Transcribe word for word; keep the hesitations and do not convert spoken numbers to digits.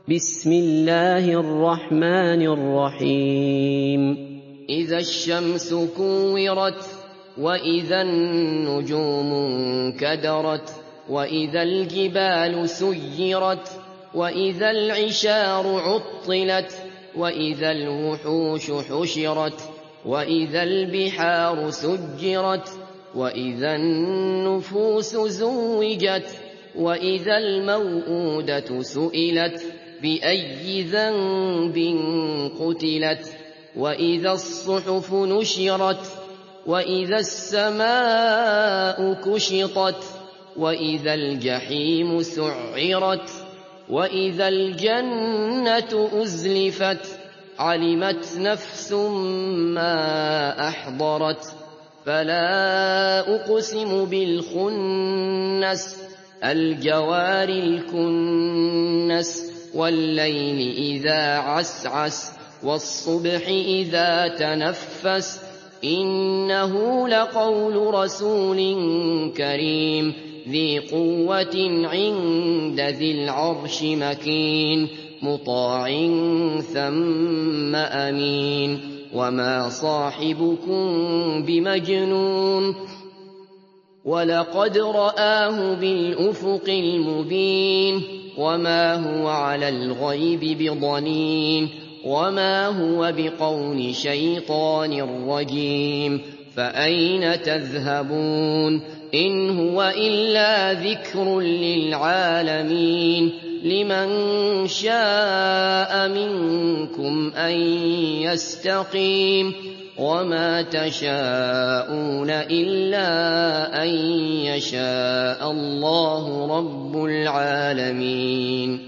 بسم الله الرحمن الرحيم إذا الشمس كورت وإذا النجوم انكدرت وإذا الجبال سيرت وإذا العشار عطلت وإذا الوحوش حشرت وإذا البحار سجرت وإذا النفوس زوجت وإذا الموءودة سئلت بأي ذنب قتلت وإذا الصحف نشرت وإذا السماء كشطت وإذا الجحيم سعرت وإذا الجنة أزلفت علمت نفس ما أحضرت فلا أقسم بالخنس الجوار الكنس والليل إذا عسعس والصبح إذا تنفس إنه لقول رسول كريم ذي قوة عند ذي العرش مكين مطاع ثم أمين وما صاحبكم بمجنون ولقد رآه بالأفق المبين وما هو على الغيب بضنين وما هو بقول شيطان رجيم فأين تذهبون إن هو إلا ذكر للعالمين لمن شاء منكم أن يستقيم وما تشاءون إلا أن يشاء الله رب العالمين.